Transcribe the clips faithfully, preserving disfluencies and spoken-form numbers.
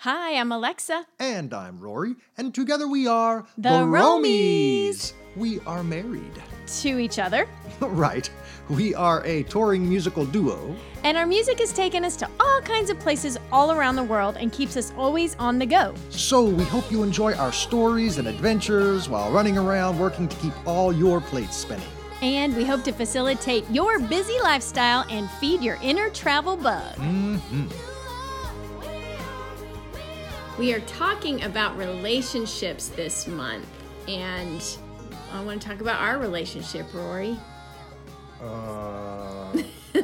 Hi, I'm Alexa. And I'm Rory, and together we are The Romies. We are married. To each other. Right. We are a touring musical duo. And our music has taken us to all kinds of places all around the world and keeps us always on the go. So we hope you enjoy our stories and adventures while running around working to keep all your plates spinning. And we hope to facilitate your busy lifestyle and feed your inner travel bug. Mm-hmm. We are talking about relationships this month, and I want to talk about our relationship, Rory. Uh,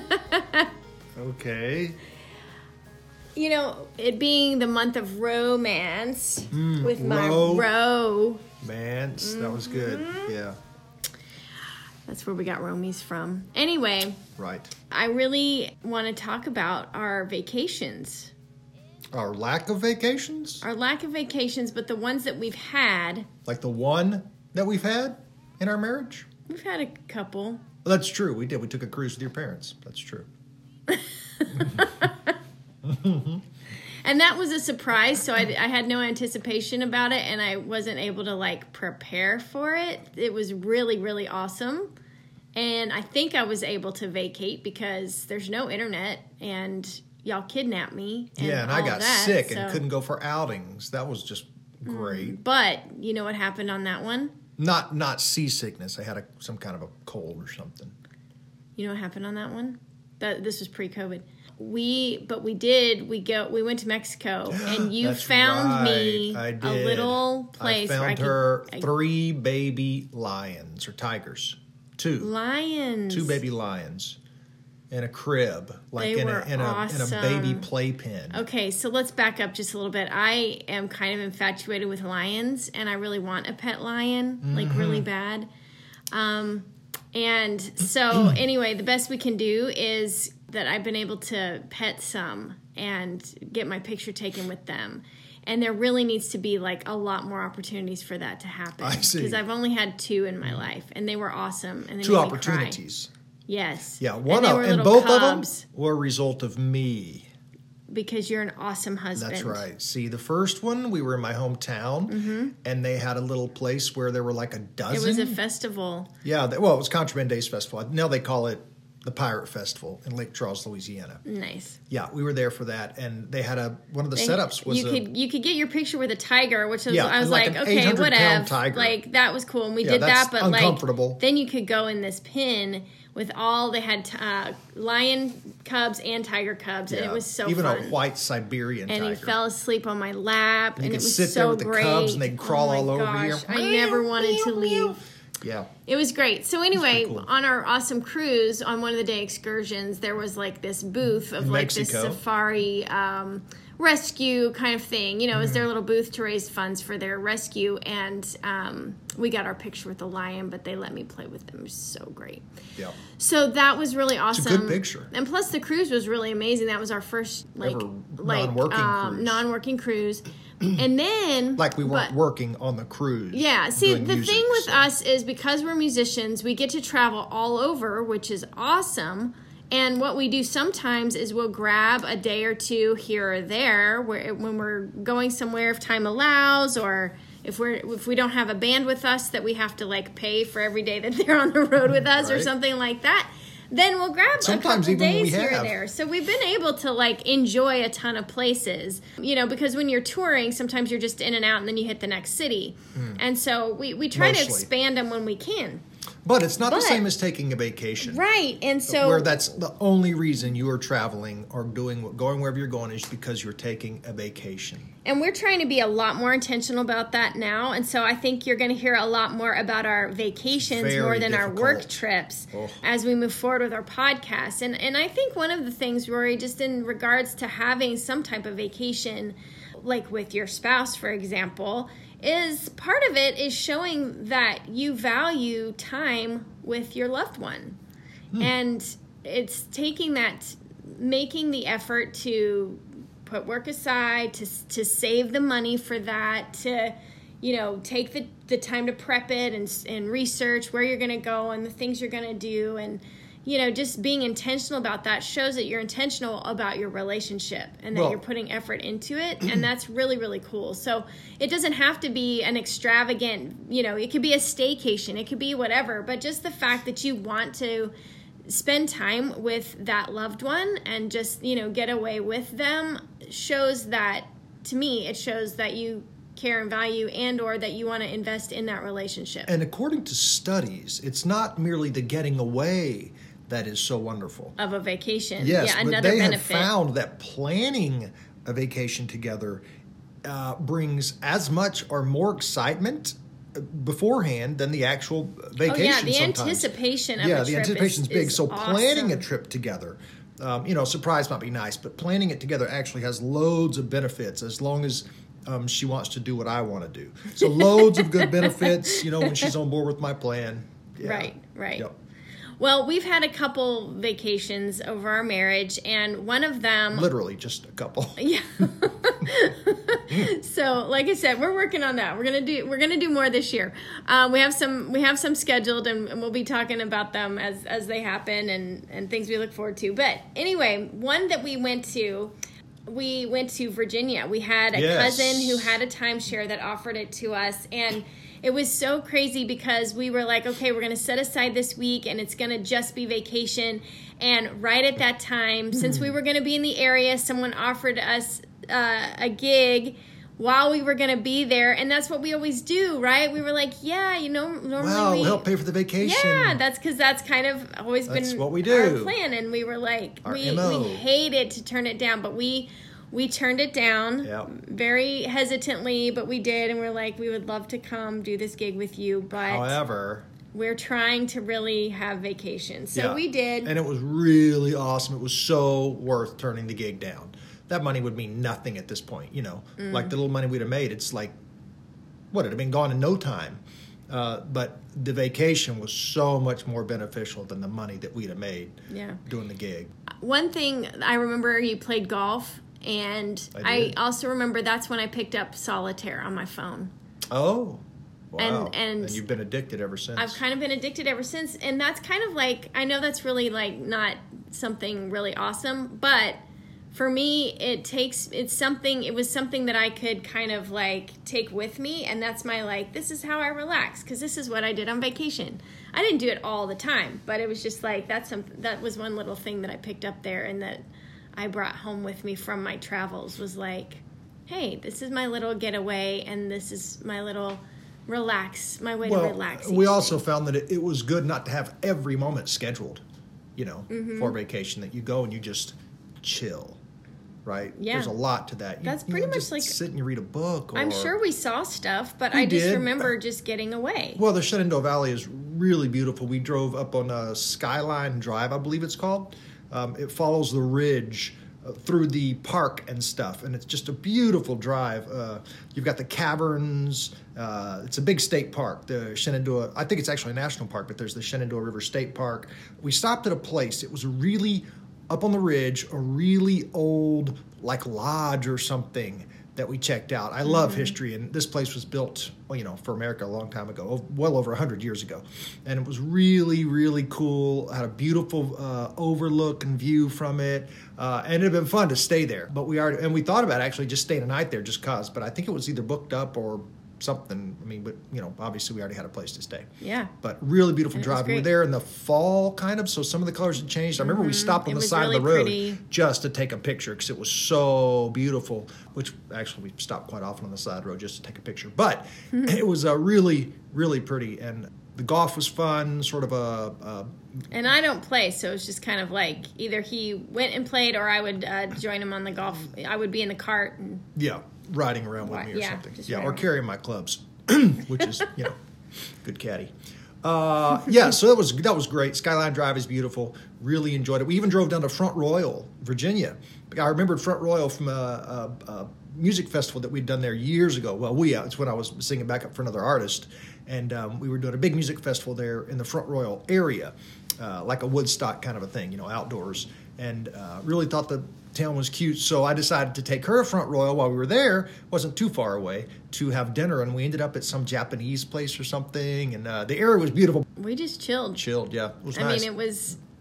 okay. You know, it being the month of romance Mm, with my ro- ro. Mance, that was good. Yeah, That's where we got Romies from. Anyway, right. I really want to talk about our vacations. Our lack of vacations? Our lack of vacations, but the ones that we've had. Like the one that we've had in our marriage? We've had a couple. Well, that's true. We did. We took a cruise with your parents. That's true. And that was a surprise, so I, I had no anticipation about it, and I wasn't able to, like, prepare for it. It was really, really awesome. And I think I was able to vacate because there's no internet, and y'all kidnapped me. And yeah, and all I got that, sick so. and couldn't go for outings. That was just great. But you know what happened on that one? Not not seasickness. I had a, some kind of a cold or something. You know what happened on that one? That this was pre-COVID. We, but we did. We go. We went to Mexico, and you That's found right, me I a did. little place I found where I could, her I- three baby lions or tigers, two, lions, two baby lions, in a crib, like They in were a in a in a baby awesome. playpen. Okay, so let's back up just a little bit. I am kind of infatuated with lions, and I really want a pet lion, like Mm-hmm. really bad. Um, and so anyway, the best we can do is that I've been able to pet some and get my picture taken with them. And there really needs to be like a lot more opportunities for that to happen. I see. Because I've only had two in my life, and they were awesome. And they Two made me cry. opportunities. Yes. Yeah, one and they of were and little both cubs. of them were a result of me. Because you're an awesome husband. That's right. See, the first one, we were in my hometown, Mm-hmm. and they had a little place where there were like a dozen. It was a festival. Yeah, they, well, it was Contraband Days Festival. Now they call it the Pirate Festival in Lake Charles, Louisiana. Nice. Yeah, we were there for that, and they had a one of the They- setups was you a, could you could get your picture with a tiger, which was Yeah, I was like like, an okay, eight hundred whatever. pound tiger. Like that was cool, and we Yeah, did that's that. But uncomfortable. like then you could go in this pin with all they had uh, lion cubs and tiger cubs, and yeah, it was so even fun. a white Siberian and tiger. he fell asleep on my lap, and, you it could was sit so there with the great. cubs, and they'd crawl oh my all over gosh, you. I never wanted to leave. Yeah, It was great. So anyway, cool. on our awesome cruise, on one of the day excursions, there was like this booth of In like Mexico. this safari um, rescue kind of thing. You know, it was their Mm-hmm. little booth to raise funds for their rescue. And um, we got our picture with the lion, but they let me play with them. It was so great. yeah. So that was really awesome. a good picture. And plus the cruise was really amazing. That was our first like Ever like non-working um, cruise. non-working cruise. And then Like we weren't but- working on the cruise. yeah, see, doing the music, thing with so. us is because we're musicians, we get to travel all over, which is awesome. And what we do sometimes is we'll grab a day or two here or there where when we're going somewhere if time allows, or if we're if we don't have a band with us that we have to like pay for every day that they're on the road with us or Right. something like that. Then we'll grab Sometimes a couple even when days we here have. or there. So we've been able to like enjoy a ton of places, you know, because when you're touring, sometimes you're just in and out and then you hit the next city. And so we, we try to Mostly. expand them when we can. But it's not But- the same as taking a vacation. Right. And so where that's the only reason you are traveling or doing going wherever you're going is because you're taking a vacation. and we're trying to be a lot more intentional about that now. And so I think you're going to hear a lot more about our vacations Very more than our work difficult. trips Oh. as we move forward with our podcast. And and I think one of the things, Rory, just in regards to having some type of vacation, like with your spouse, for example, is part of it is showing that you value time with your loved one. And it's taking that, making the effort to put work aside, to to save the money for that, to, you know, take the, the time to prep it and and research where you're going to go and the things you're going to do. And, you know, just being intentional about that shows that you're intentional about your relationship and that Well- you're putting effort into it. And that's really, really cool. So it doesn't have to be an extravagant, you know, it could be a staycation, it could be whatever, but just the fact that you want to spend time with that loved one and just, you know, get away with them shows that, to me, it shows that you care and value and or that you want to invest in that relationship. And according to studies, it's not merely the getting away that is so wonderful. Of a vacation. Yes, yeah, but another they benefit. have found that planning a vacation together uh, brings as much or more excitement beforehand than the actual vacation. Oh yeah, the sometimes. anticipation of yeah, a the trip anticipation's is, big. is So awesome. planning a trip together, um, you know, surprise might be nice, but planning it together actually has loads of benefits as long as um, she wants to do what I want to do. So loads of good benefits, you know, when she's on board with my plan. Yeah. Right, right. Yep. Well, we've had a couple vacations over our marriage, and one of them... Literally just a couple. Yeah. So, like I said, we're working on that. We're gonna do we're gonna do more this year. Um, we have some we have some scheduled, and, and we'll be talking about them as as they happen and and things we look forward to. But anyway, one that we went to, we went to Virginia. We had a Yes. cousin who had a timeshare that offered it to us, and it was so crazy because we were like, okay, we're going to set aside this week and it's going to just be vacation. And right at that time, since we were going to be in the area, someone offered us uh, a gig while we were going to be there. And that's what we always do, right? We were like, yeah, you know, normally Wow, we... we'll help pay for the vacation. Yeah, that's because that's kind of always That's been what we do. our plan. And we were like, Our we, M O. we hated to turn it down, but we... We turned it down Yep. very hesitantly, but we did. And we're like, we would love to come do this gig with you, but However, we're trying to really have vacation. So yeah. we did. And it was really awesome. It was so worth turning the gig down. That money would mean nothing at this point, you know. Mm. Like the little money we'd have made, it's like, what, it'd have been gone in no time. Uh, but the vacation was so much more beneficial than the money that we'd have made Yeah. doing the gig. One thing, I remember you played golf, and I I, did. also remember that's when I picked up Solitaire on my phone. Oh, wow. And- and you've been addicted ever since. I've kind of been addicted ever since, and that's kind of like, I know that's really like not something really awesome, but for me it takes it's something it was something that I could kind of like take with me, and that's my like, this is how I relax, because this is what I did on vacation. I didn't do it all the time, but it was just like, that's something that was one little thing that I picked up there and that I brought home with me from my travels, was like, hey, this is my little getaway, and this is my little relax, my way well, to relax. we each also day. found that it, it was good not to have every moment scheduled, you know, Mm-hmm. for vacation, that you go and you just chill, right? Yeah. There's a lot to that. You, That's you pretty know, much just like- sit and you read a book. Or, I'm sure we saw stuff, but We I just did. remember just getting away. Well, the Shenandoah Valley is really beautiful. We drove up on a Skyline Drive, I believe it's called. Um, it follows the ridge uh, through the park and stuff, and it's just a beautiful drive. Uh, you've got the caverns. Uh, it's a big state park, the Shenandoah. I think it's actually a national park, but there's the Shenandoah River State Park. We stopped at a place. It was really up on the ridge, a really old, like, lodge or something that we checked out. I love Mm-hmm. history, and this place was built, well, you know, for America a long time ago, well over one hundred years ago. And it was really, really cool. Had a beautiful uh, overlook and view from it. Uh, and it had been fun to stay there. But we already, and we thought about actually just staying a night there just cause, but I think it was either booked up or something. I mean, but, you know, obviously we already had a place to stay. Yeah. But really beautiful And it was drive. We were great. there in the fall, kind of, so some of the colors had changed. I remember we stopped on It the was side of really the road pretty. just to take a picture because it was so beautiful, which actually we stopped quite often on the side of the road just to take a picture. But it was uh, really, really pretty, and the golf was fun, sort of a, a And I don't play, so it's just kind of like either he went and played or I would uh, join him on the golf. I would be in the cart. And, yeah, riding around with Right, me or yeah, something. just Yeah, riding or around. carrying my clubs, which is, you know, good caddy. Uh, yeah, so that was that was great. Skyline Drive is beautiful. Really enjoyed it. We even drove down to Front Royal, Virginia. I remembered Front Royal from a, a, a music festival that we'd done there years ago. Well, we uh, it's when I was singing backup for another artist, and um, we were doing a big music festival there in the Front Royal area, uh, like a Woodstock kind of a thing, you know, outdoors. And uh, really thought the town was cute, so I decided to take her to Front Royal while we were there. Wasn't too far away to have dinner, and we ended up at some Japanese place or something. And uh, the area was beautiful. we just chilled. Chilled, yeah, it was I nice. mean, it was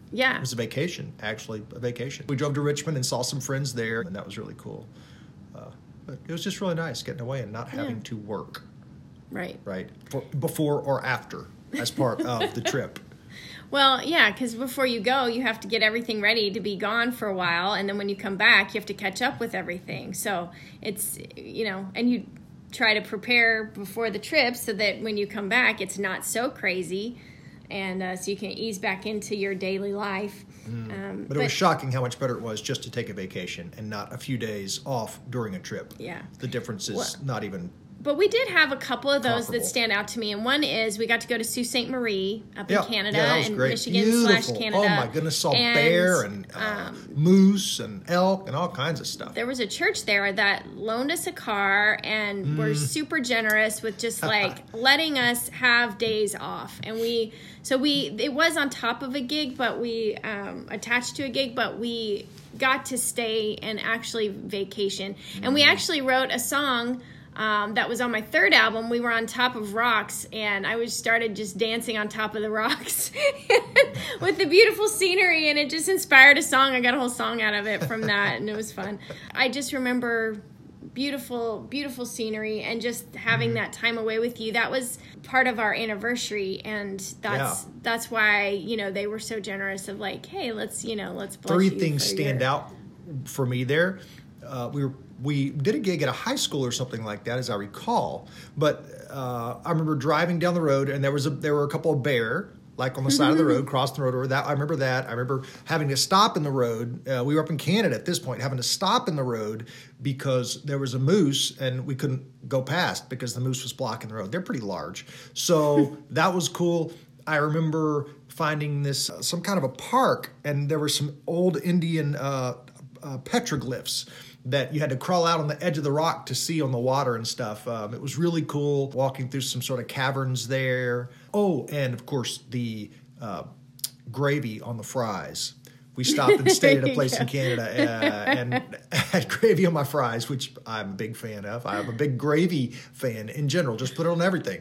Yeah. It was a vacation, actually, a vacation. We drove to Richmond and saw some friends there, and that was really cool. Uh, but it was just really nice getting away and not having Yeah. to work. Right. Right. For, before or after as part of the trip. Well, yeah, because before you go, you have to get everything ready to be gone for a while. And then when you come back, you have to catch up with everything. So it's, you know, and you try to prepare before the trip so that when you come back, it's not so crazy. And uh, so you can ease back into your daily life. Mm. Um, but, but it was shocking how much better it was just to take a vacation and not a few days off during a trip. Yeah. The difference is well, not even... But we did have a couple of those comparable. that stand out to me. And one is we got to go to Sault Ste. Marie up Yeah, in Canada yeah, that was and great. Michigan Beautiful. slash Canada. Oh my goodness, saw and, bear and uh, um, moose and elk and all kinds of stuff. there was a church there that loaned us a car and Mm. were super generous with just like letting us have days off. And we, so we, it was on top of a gig, but we um, attached to a gig, but we got to stay and actually vacation. And we actually wrote a song Um, that was on my third album. We were on top of rocks, and I was started just dancing on top of the rocks with the beautiful scenery, and it just inspired a song. I got a whole song out of it from that, and it was fun. I just remember beautiful, beautiful scenery, and just having that time away with you. That was part of our anniversary, and that's Yeah. that's why, you know, they were so generous of like, hey, let's, you know, let's bless Three you things for stand your- out for me there. Uh, we were we did a gig at a high school or something like that, as I recall. But uh, I remember driving down the road, and there was a there were a couple of bear, like on the side of the road, crossing the road. Or that I remember that. I remember having to stop in the road. Uh, we were up in Canada at this point, having to stop in the road because there was a moose, and we couldn't go past because the moose was blocking the road. They're pretty large, so that was cool. I remember finding this uh, some kind of a park, and there were some old Indian uh, uh, petroglyphs that you had to crawl out on the edge of the rock to see on the water and stuff. Um, it was really cool walking through some sort of caverns there. Oh, and of course the uh, gravy on the fries. We stopped and stayed at a place in Canada uh, and had gravy on my fries, which I'm a big fan of. I'm a big gravy fan in general. Just put it on everything.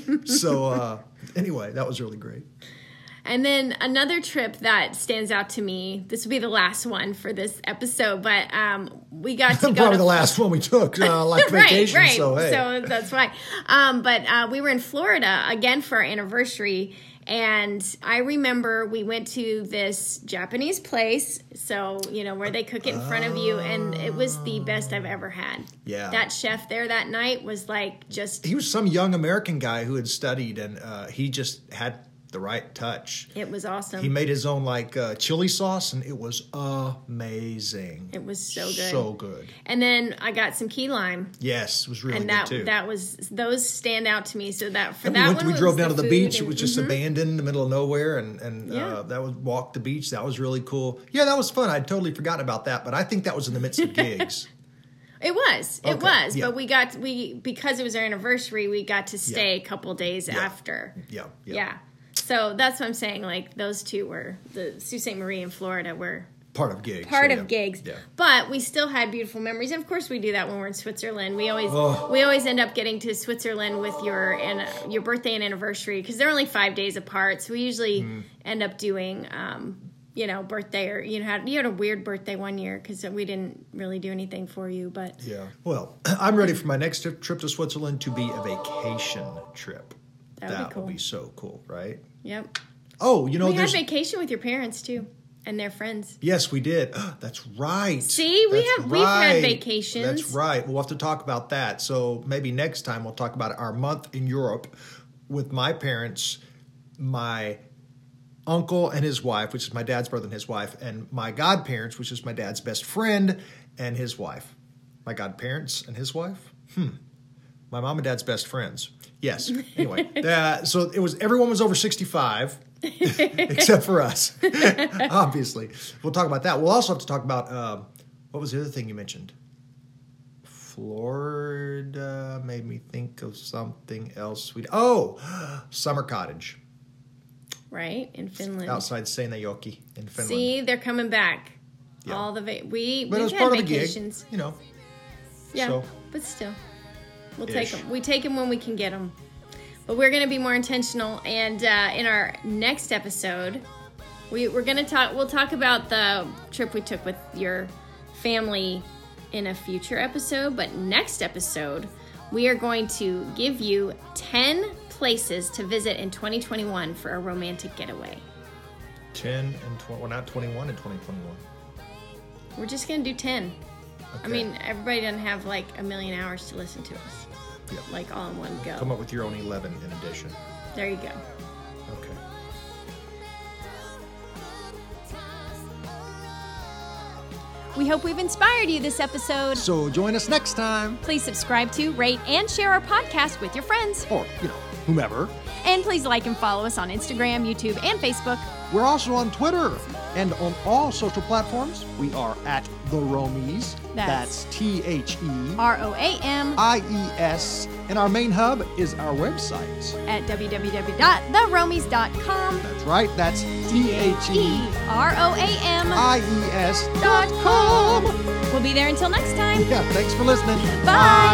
So uh, anyway, that was really great. And then another trip that stands out to me, this will be the last one for this episode, but um, we got to go Probably to the last one we took, uh, like right, vacation. right. So, hey. So that's why. Um, but uh, we were in Florida again for our anniversary. And I remember we went to this Japanese place, so, you know, where they cook it in front of you, and it was the best I've ever had. Yeah. That chef there that night was like just... He was some young American guy who had studied, and uh, he just had the right touch. It was awesome. He made his own, like, uh, chili sauce, and it was amazing. It was so good. So good. And then I got some key lime. Yes, it was really And good, that too. that was... Those stand out to me, so that... For And that we, went, one we was drove down to the food beach. It and- was just mhm. abandoned in the middle of nowhere, and and Yeah. uh, that was walk the beach. That was really cool. Yeah, that was fun. I'd totally forgotten about that, but I think that was in the midst of gigs. It was. It Okay, was. yeah. But we got we because it was our anniversary, we got to stay Yeah. a couple days Yeah. after. Yeah, yeah. Yeah. So that's what I'm saying. Like those two were the Sault Ste. Marie and Florida were Part of gigs. part yeah. of gigs. Yeah. But we still had beautiful memories. And of course we do that when we're in Switzerland. We always Oh. we always end up getting to Switzerland with your and your birthday and anniversary because they're only five days apart. So we usually Mm. end up doing um, you know, birthday or you know had you had a weird birthday one year because we didn't really do anything for you, but Yeah. Well, I'm ready for my next trip trip to Switzerland to be a vacation trip. That would be That cool. would be so cool, right? yep. Oh, you know, We had there's vacation with your parents too, and their friends. yes, we did. That's right. See, we That's have- we've had right. vacations. That's right. We'll have to talk about that. So maybe next time we'll talk about our month in Europe with my parents, my uncle and his wife, which is my dad's brother and his wife, and my godparents, which is my dad's best friend and his wife. My godparents and his wife? Hmm. My mom and dad's best friends. Yes. Anyway, that, so it was everyone was over sixty-five. Except for us, obviously. We'll talk about that. We'll also have to talk about, uh, what was the other thing you mentioned? Florida made me think of something else. We'd, oh, Summer Cottage Right, in Finland. outside Seinäjoki in Finland. See, they're coming back. Yeah. All the va- we but it we've was had part of the vacations. gig, you know. Yeah, so- but still, we'll take Ish. them. We take them when we can get them. But we're going to be more intentional, and uh, in our next episode, We, we're going to talk, we'll talk about the trip we took with your family in a future episode, but next episode, we are going to give you ten places to visit in twenty twenty-one for a romantic getaway. ten and twenty, well, not twenty-one and twenty twenty-one. We're just going to do ten. Okay. I mean, everybody doesn't have like a million hours to listen to us. Yeah. Like all in one go. Come up with your own eleven in addition. There you go. Okay. We hope we've inspired you this episode. So join us next time. Please subscribe to, rate, and share our podcast with your friends. Or, you know, whomever. And please like and follow us on Instagram, YouTube, and Facebook. We're also on Twitter and on all social platforms. We are at The Romies. That's That's T H E R O A M I E S. And our main hub is our website. at w w w dot the romies dot com. That's right. That's T H E R O A M I E S dot com. We'll be there until next time. Yeah, thanks for listening. Bye.